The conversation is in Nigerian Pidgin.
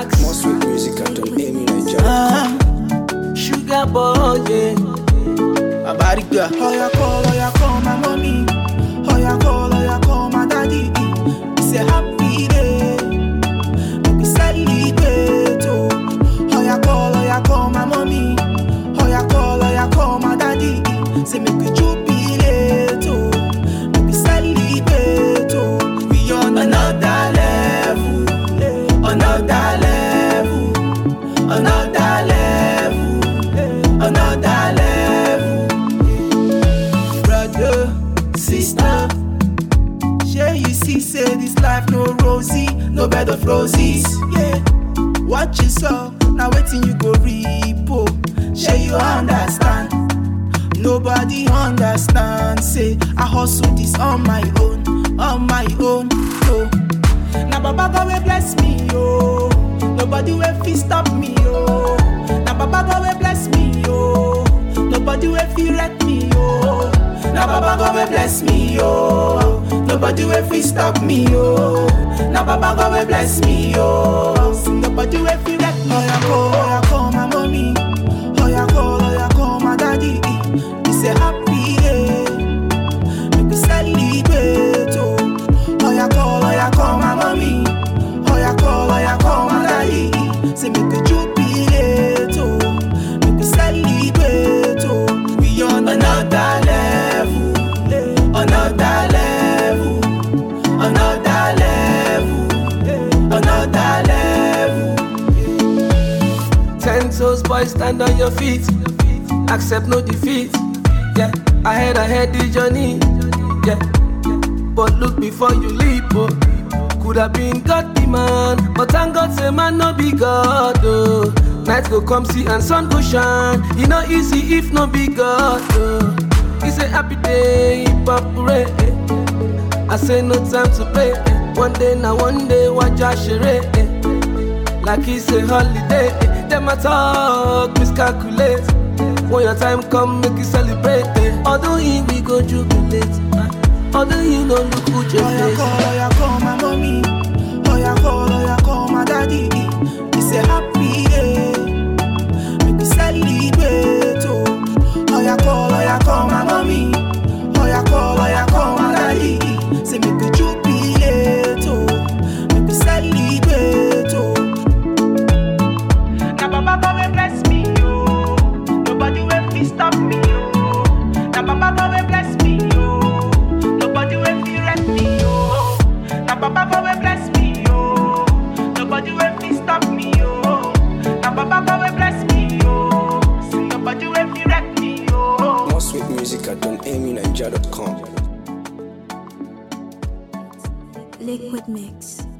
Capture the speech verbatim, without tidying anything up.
Max. More sweet music at Don Amy Nigeria. Ah, Sugar boy, yeah. Abariga. Oh, ya call, oh, ya call my mommy. Oh, ya call, oh, ya call my daddy. It's a happy day. Make we celebrate, oh. Oh, ya call, oh, ya call my mommy. Oh, ya call, oh, ya call my daddy. Say make we jubilate, oh. Make we celebrate, oh. We on another level, another level, another level, another level. Brother, sister, share you see, say this life no rosy, no bed of roses. Yeah, watch yourself, now waiting you go reap, oh. Share you understand. Nobody understand. Say I hustle this on my own, on my own. No, now Baba God will bless me, oh. Nobody will fit stop me, oh. Now Baba God will bless me, oh. Nobody will fit wreck me, oh. Now Baba God will bless me, oh. Nobody will fit stop me, oh. Now Baba God will bless me, oh. Nobody will fit wreck me. Oh, ya call, oh, ya call my mommy. Oh, ya call, oh, ya call my daddy. It's a happy day. Make we celebrate, oh. Oh, ya call, oh, ya call my mommy. Oh, ya call, oh, ya call my daddy. Say make we jubilate, oh. Make we celebrate, oh. We on another level, another level, another level, another level. Ten toes, boys, stand on your feet. Accept no defeat. Yeah, ahead, ahead the journey. Yeah, but look before you leap. Oh, could have been God the man, but thank God say man no be God. Oh, night go come see and sun go shine. E no easy if no be God. Oh, it's a happy day, hip hop hooray. I say no time to play. One day now, one day, watch a charade. Like it's a holiday. Them a talk, miscalculate. When your time come, make you celebrate. Although you we go jubilate. Although you don't look good your Oh, ya face. call, oh, ya call my mommy. Oh, ya call, oh, ya call my daddy. It's a happy day. Make we celebrate, oh. Oh, ya call, oh, ya call my mommy. Oh, ya call, oh, ya call my daddy. Say make we jubilate, oh. Make we celebrate, oh. Now Baba God will bless me, oh. Nobody will fit stop me, oh. Now Baba God will bless me, oh. Nobody will fit wreck me, oh. Now Baba God will bless me, oh. Nobody will fit stop me, oh. Now Baba God will bless me, oh. Nobody will fit wreck me, oh. More sweet music at Don Amy Nigeria dot com. Liquid Mix.